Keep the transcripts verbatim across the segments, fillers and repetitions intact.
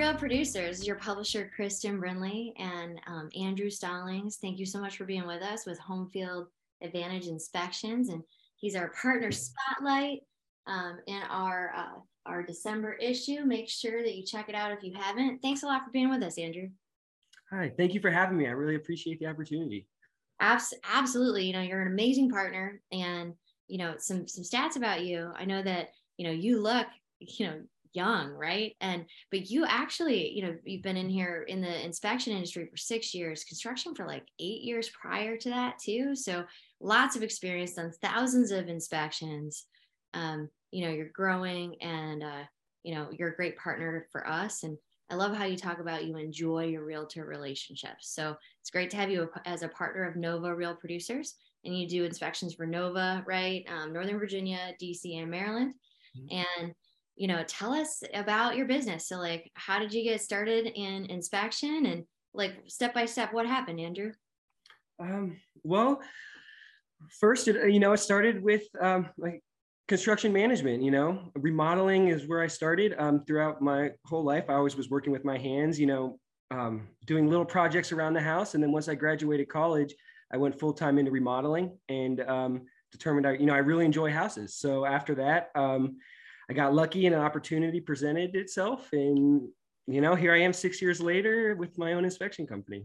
Real Producers, your publisher, Kristen Brinley and um, Andrew Stallings. Thank you so much for being with us with Home Field Advantage Inspections. And he's our partner spotlight um, in our, uh, our December issue. Make sure that you check it out if you haven't. Thanks a lot for being with us, Andrew. Hi, thank you for having me. I really appreciate the opportunity. Abs- absolutely. You know, you're an amazing partner. And, you know, some, some stats about you. I know that, you know, you look, you know, young, right? And but you actually, you know, you've been in here in the inspection industry for six years, construction for like eight years prior to that too. So lots of experience, done thousands of inspections. Um, you know, you're growing, and uh, you know, you're a great partner for us. And I love how you talk about you enjoy your realtor relationships. So it's great to have you as a partner of Nova Real Producers, and you do inspections for Nova, right? Um, Northern Virginia, D C, and Maryland. Mm-hmm. And you know, tell us about your business. So like, how did you get started in inspection, and like step by step, what happened, Andrew? Um, well, first, it, you know, it started with um, like construction management, you know, remodeling is where I started. Um, throughout my whole life, I always was working with my hands, you know, um, doing little projects around the house. And then once I graduated college, I went full-time into remodeling and um, determined, I, you know, I really enjoy houses. So after that, um, I got lucky and an opportunity presented itself. And, you know, here I am six years later with my own inspection company.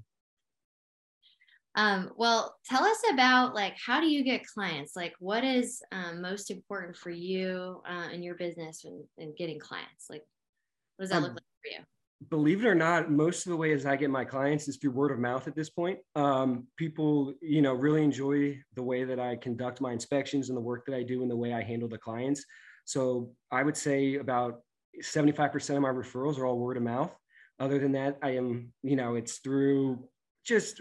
Um, well, tell us about like, how do you get clients? Like what is um, most important for you uh, in your business and, and getting clients? Like, what does that um, look like for you? Believe it or not, most of the ways I get my clients is through word of mouth at this point. Um, people, you know, really enjoy the way that I conduct my inspections and the work that I do and the way I handle the clients. So I would say about seventy-five percent of my referrals are all word of mouth. Other than that, I am, you know, it's through just,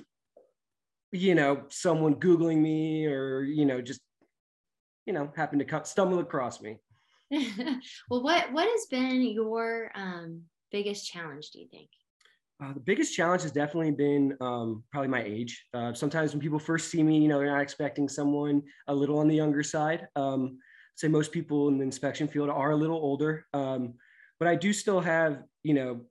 you know, someone Googling me or, you know, just, you know, happen to come, stumble across me. Well, what, what has been your um, biggest challenge, do you think? Uh, the biggest challenge has definitely been um, probably my age. Uh, sometimes when people first see me, you know, they're not expecting someone a little on the younger side. Um, say most people in the inspection field are a little older, um, but I do still have, you know,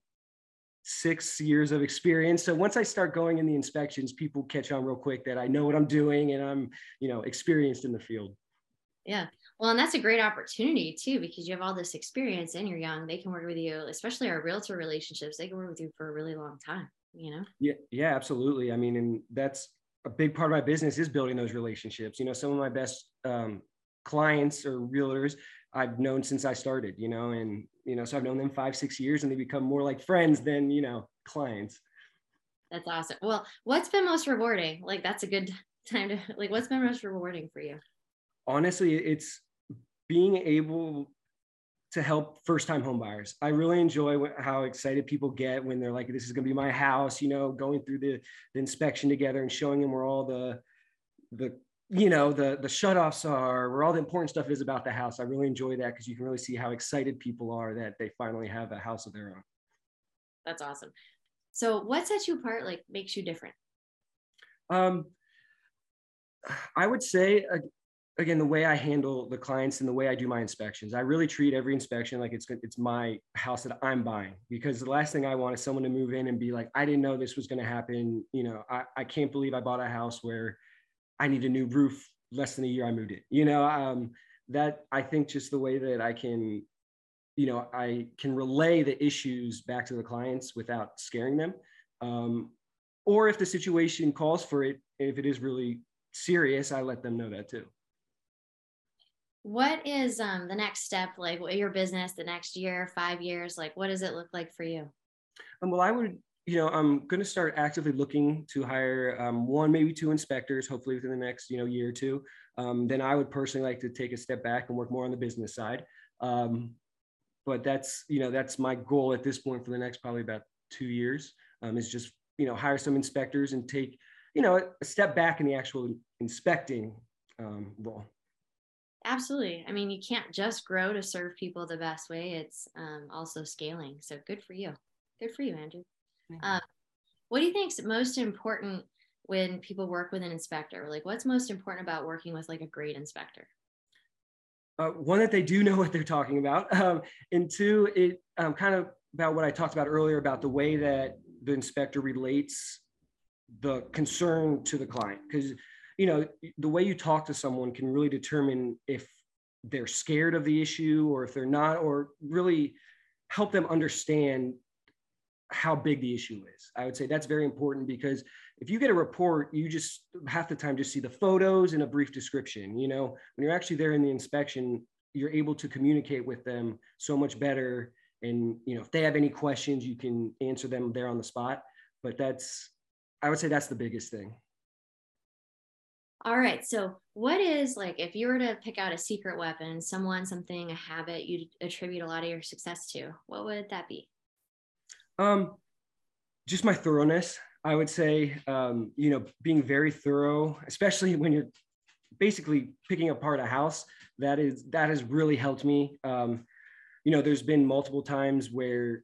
six years of experience. So once I start going in the inspections, people catch on real quick that I know what I'm doing and I'm, you know, experienced in the field. Yeah. Well, and that's a great opportunity too, because you have all this experience and you're young. They can work with you, especially our realtor relationships. They can work with you for a really long time, you know? Yeah, yeah, absolutely. I mean, and that's a big part of my business is building those relationships. You know, some of my best um, clients or realtors I've known since I started, you know, and, you know, so I've known them five, six years and they become more like friends than, you know, clients. That's awesome. Well, what's been most rewarding? Like, that's a good time to, like, what's been most rewarding for you? Honestly, it's being able to help first-time home buyers. I really enjoy how excited people get when they're like, this is going to be my house, you know, going through the, the inspection together and showing them where all the, the, you know, the, the shutoffs are, where all the important stuff is about the house. I really enjoy that because you can really see how excited people are that they finally have a house of their own. That's awesome. So what sets you apart, like makes you different? Um, I would say, uh, again, the way I handle the clients and the way I do my inspections, I really treat every inspection like it's it's my house that I'm buying, because the last thing I want is someone to move in and be like, I didn't know this was going to happen. You know, I, I can't believe I bought a house where I need a new roof less than a year I moved in. You know, um, that I think just the way that I can, you know, I can relay the issues back to the clients without scaring them. Um, or if the situation calls for it, if it is really serious, I let them know that too. What is um, the next step, like what your business, the next year, five years, like what does it look like for you? Um, well, I would, you know, I'm going to start actively looking to hire um, one, maybe two inspectors, hopefully within the next, you know, year or two. Um, then I would personally like to take a step back and work more on the business side. Um, but that's, you know, that's my goal at this point for the next probably about two years um, is just, you know, hire some inspectors and take, you know, a step back in the actual inspecting um, role. Absolutely. I mean, you can't just grow to serve people the best way. It's um, also scaling. So good for you. Good for you, Andrew. Um, what do you think is most important when people work with an inspector? Like, what's most important about working with like a great inspector? Uh, one, that they do know what they're talking about. Um, and two, it um, kind of about what I talked about earlier about the way that the inspector relates the concern to the client. Because, you know, the way you talk to someone can really determine if they're scared of the issue or if they're not, or really help them understand how big the issue is. I would say that's very important, because if you get a report, you just half the time just see the photos and a brief description. You know, when you're actually there in the inspection, you're able to communicate with them so much better. And, you know, if they have any questions, you can answer them there on the spot. But that's, I would say that's the biggest thing. All right. So what is, like, if you were to pick out a secret weapon, someone, something, a habit you attribute a lot of your success to, what would that be? Um, just my thoroughness. I would say, um, you know, being very thorough, especially when you're basically picking apart a house. That is, that has really helped me. Um, you know, there's been multiple times where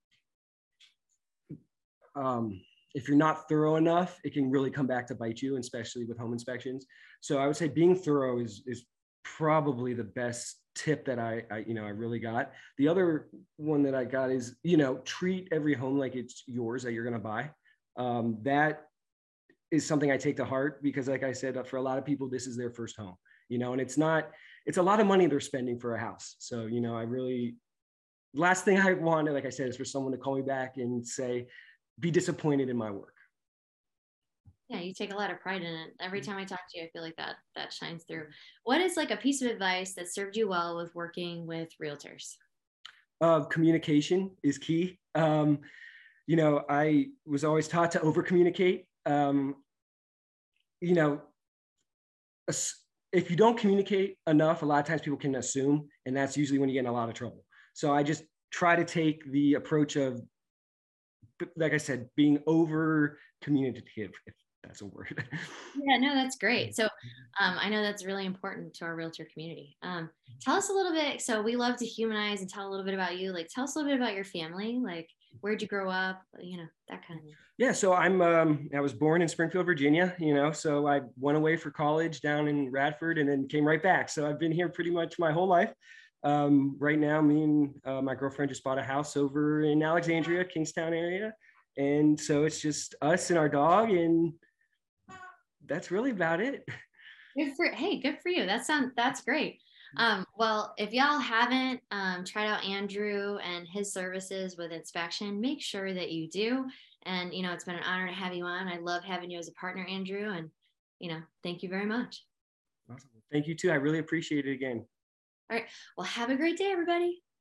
um, if you're not thorough enough, it can really come back to bite you, especially with home inspections. So I would say being thorough is, is probably the best tip that I, I, you know, I really got. The other one that I got is, you know, treat every home like it's yours that you're going to buy. Um, that is something I take to heart, because like I said, for a lot of people, this is their first home, you know, and it's not, it's a lot of money they're spending for a house. So, you know, I really, last thing I wanted, like I said, is for someone to call me back and say, be disappointed in my work. Yeah, you take a lot of pride in it. Every time I talk to you, I feel like that that shines through. What is, like, a piece of advice that served you well with working with realtors? Uh, communication is key. Um, you know, I was always taught to over communicate. Um, you know, if you don't communicate enough, a lot of times people can assume, and that's usually when you get in a lot of trouble. So I just try to take the approach of, like I said, being over communicative, if that's a word. Yeah, no, that's great. So um, I know that's really important to our realtor community. Um, tell us a little bit. So we love to humanize and tell a little bit about you. Like, tell us a little bit about your family. Like, where'd you grow up? You know, that kind of thing. Yeah, so I'm um, I was born in Springfield, Virginia. You know, so I went away for college down in Radford and then came right back. So I've been here pretty much my whole life. Um, right now, me and uh, my girlfriend just bought a house over in Alexandria, Kingstown area, and so it's just us and our dog, and that's really about it. Good for, hey, good for you. That sounds, that's great. Um, well, if y'all haven't um, tried out Andrew and his services with inspection, make sure that you do. And, you know, it's been an honor to have you on. I love having you as a partner, Andrew. And, you know, thank you very much. Awesome. Thank you too. I really appreciate it again. All right. Well, have a great day, everybody.